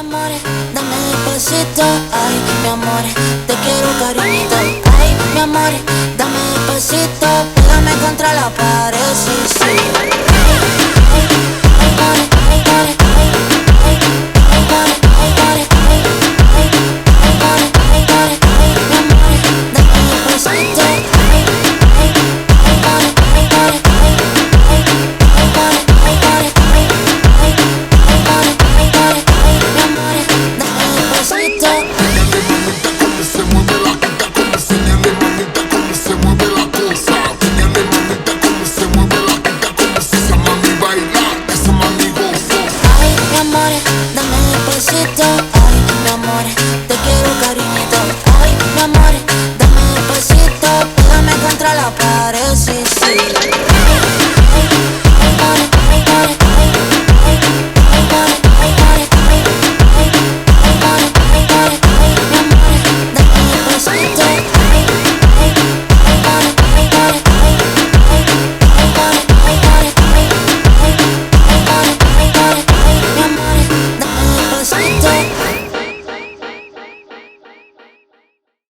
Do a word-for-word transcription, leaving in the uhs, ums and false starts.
amor, dame despacito. Ay, mi amor, te quiero cariñito. Ay, mi amor, dame despacito. Pégame contra la pared, sí, sí. Ay, ay, ay, more, ay, more, ay, ay, ay, more, ay, more, ay, ay, ay, more, ay, more, ay, mi amor, dame despacito. Ay, ay, ay, more, ay, more, ay, ay, ay, more, ay, more, ay, ay, ay, more, ay, more, ay, mi amor, dame despacito. Ay, mi amor, dame despacito.